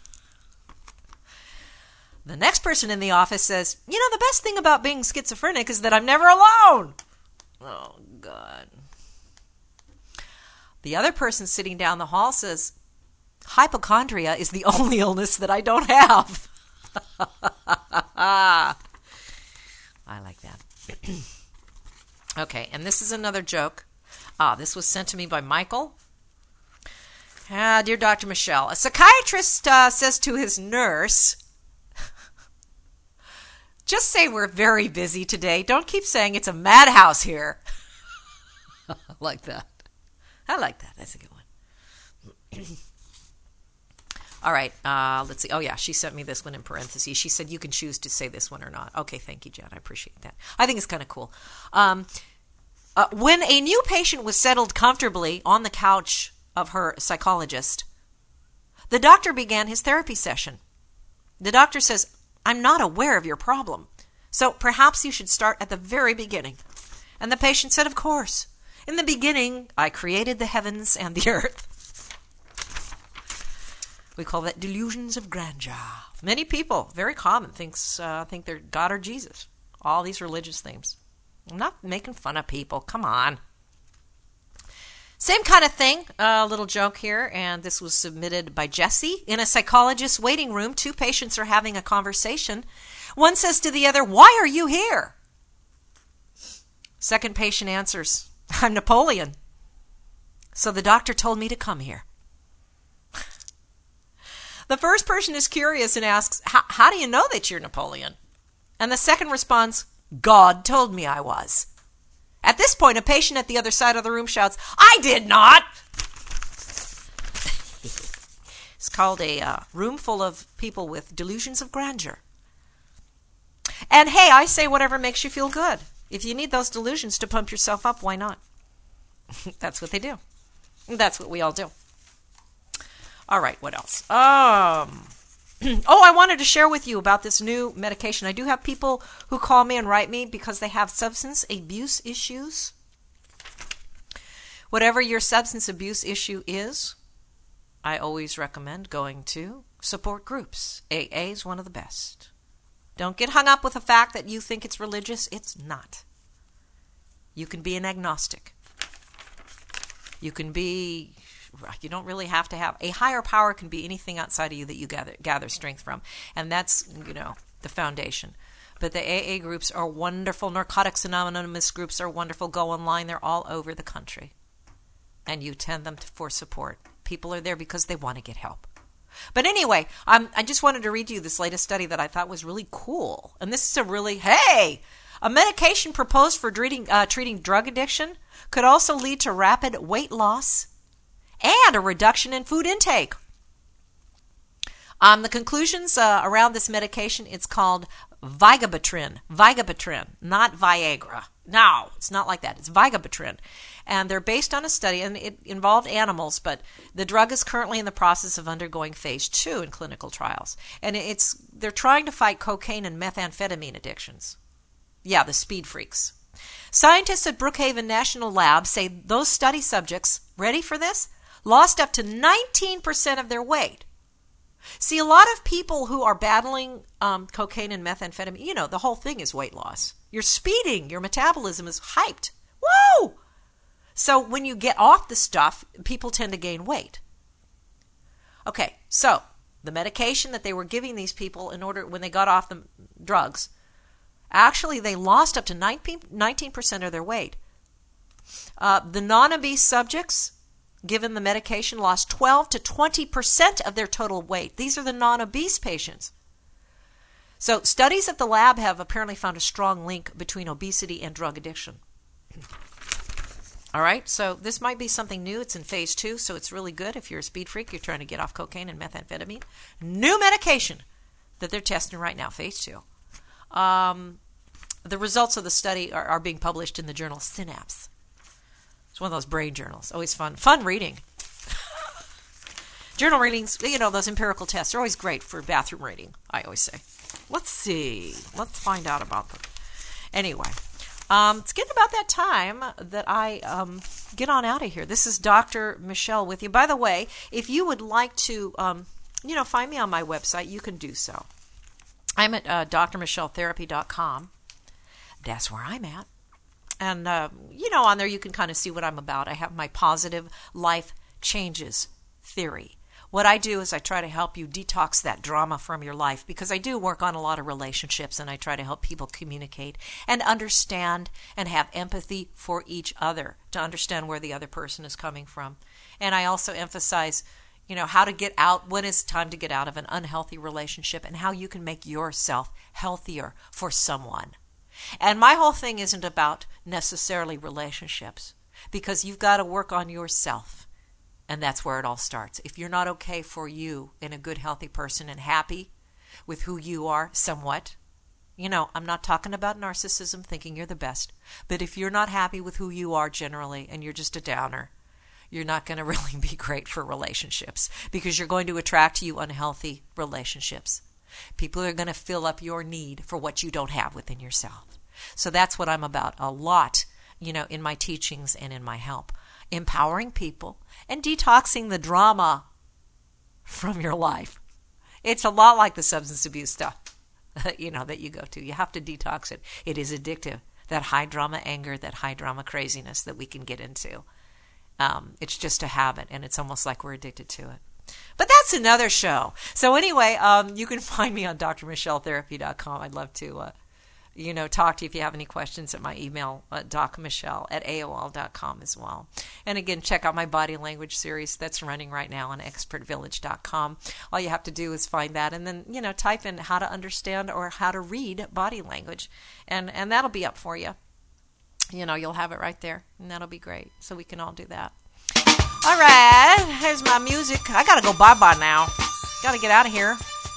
The next person in the office says, you know, the best thing about being schizophrenic is that I'm never alone. Oh, God. The other person sitting down the hall says, hypochondria is the only illness that I don't have. I like that. Okay, and this is another joke. This was sent to me by Michael. Dear Dr. Michelle, a psychiatrist says to his nurse, just say we're very busy today. Don't keep saying it's a madhouse here. I like that. That's a good one. All right, let's see. Oh, yeah, she sent me this one in parentheses. She said you can choose to say this one or not. Okay, thank you, Jen. I appreciate that. I think it's kind of cool. When a new patient was settled comfortably on the couch of her psychologist, the doctor began his therapy session. The doctor says, I'm not aware of your problem, so perhaps you should start at the very beginning. And the patient said, of course. In the beginning, I created the heavens and the earth. We call that delusions of grandeur. Many people, very common, think they're God or Jesus. All these religious things. I'm not making fun of people. Come on. Same kind of thing. A little joke here, and this was submitted by Jesse. In a psychologist's waiting room, two patients are having a conversation. One says to the other, why are you here? Second patient answers, I'm Napoleon. So the doctor told me to come here. The first person is curious and asks, how do you know that you're Napoleon? And the second responds, God told me I was. At this point, a patient at the other side of the room shouts, I did not! It's called a room full of people with delusions of grandeur. And hey, I say whatever makes you feel good. If you need those delusions to pump yourself up, why not? That's what they do. That's what we all do. All right, what else? I wanted to share with you about this new medication. I do have people who call me and write me because they have substance abuse issues. Whatever your substance abuse issue is, I always recommend going to support groups. AA is one of the best. Don't get hung up with the fact that you think it's religious. It's not. You can be an agnostic. You don't really have to have a higher power. Can be anything outside of you that you gather strength from, and that's the foundation. But the AA groups are wonderful. Narcotics Anonymous groups are wonderful. Go online; they're all over the country, and you attend them for support. People are there because they want to get help. But anyway, I just wanted to read you this latest study that I thought was really cool, and this is a medication proposed for treating drug addiction could also lead to rapid weight loss and a reduction in food intake. The conclusions around this medication, it's called Vigabatrin, not Viagra. No, it's not like that. It's Vigabatrin. And they're based on a study, and it involved animals, but the drug is currently in the process of undergoing phase 2 in clinical trials. And they're trying to fight cocaine and methamphetamine addictions. Yeah, the speed freaks. Scientists at Brookhaven National Lab say those study subjects, ready for this, lost up to 19% of their weight. See, a lot of people who are battling cocaine and methamphetamine, the whole thing is weight loss. You're speeding. Your metabolism is hyped. Woo! So when you get off the stuff, people tend to gain weight. Okay, so the medication that they were giving these people when they got off the drugs, actually they lost up to 19% of their weight. The non-obese subjects given the medication lost 12 to 20% of their total weight. These are the non-obese patients. So studies at the lab have apparently found a strong link between obesity and drug addiction. All right, so this might be something new. It's in phase 2, so it's really good if you're a speed freak, you're trying to get off cocaine and methamphetamine. New medication that they're testing right now, phase 2. the results of the study are being published in the journal Synapse. It's one of those brain journals. Always fun reading. Journal readings, those empirical tests are always great for bathroom reading, I always say. Let's see. Let's find out about them. Anyway, it's getting about that time that I get on out of here. This is Dr. Michelle with you. By the way, if you would like to, find me on my website, you can do so. I'm at drmichelletherapy.com. That's where I'm at. And, on there you can kind of see what I'm about. I have my positive life changes theory. What I do is I try to help you detox that drama from your life, because I do work on a lot of relationships, and I try to help people communicate and understand and have empathy for each other, to understand where the other person is coming from. And I also emphasize, how to get out, when it's time to get out of an unhealthy relationship, and how you can make yourself healthier for someone. And my whole thing isn't about necessarily relationships, because you've got to work on yourself. And that's where it all starts. If you're not okay for you and a good, healthy person and happy with who you are somewhat, I'm not talking about narcissism, thinking you're the best. But if you're not happy with who you are generally and you're just a downer, you're not going to really be great for relationships, because you're going to attract to you unhealthy relationships. People are going to fill up your need for what you don't have within yourself. So that's what I'm about a lot, in my teachings and in my help. Empowering people and detoxing the drama from your life. It's a lot like the substance abuse stuff, that you go to. You have to detox it. It is addictive. That high drama anger, that high drama craziness that we can get into. It's just a habit, and it's almost like we're addicted to it. But that's another show. So anyway, you can find me on drmichelletherapy.com. I'd love to talk to you if you have any questions at my email, docmichelle@aol.com as well. And again, check out my body language series that's running right now on expertvillage.com. All you have to do is find that, and then, type in how to understand or how to read body language, and that'll be up for you. You'll have it right there, and that'll be great. So we can all do that. All right, here's my music. I got to go bye-bye now. Got to get out of here.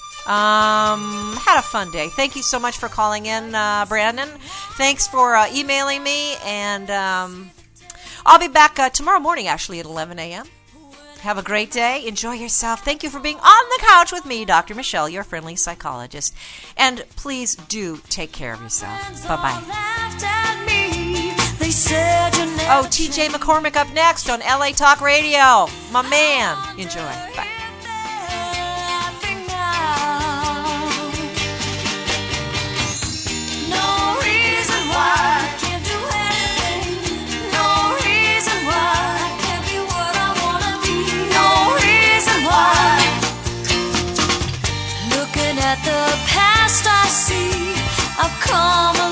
Had a fun day. Thank you so much for calling in, Brandon. Thanks for emailing me, and I'll be back tomorrow morning, actually, at 11 a.m. Have a great day. Enjoy yourself. Thank you for being on the couch with me, Dr. Michelle, your friendly psychologist. And please do take care of yourself. Bye-bye. Oh, TJ McCormick up next on LA Talk Radio. My man. Enjoy. Bye. Looking at the past, I see I've come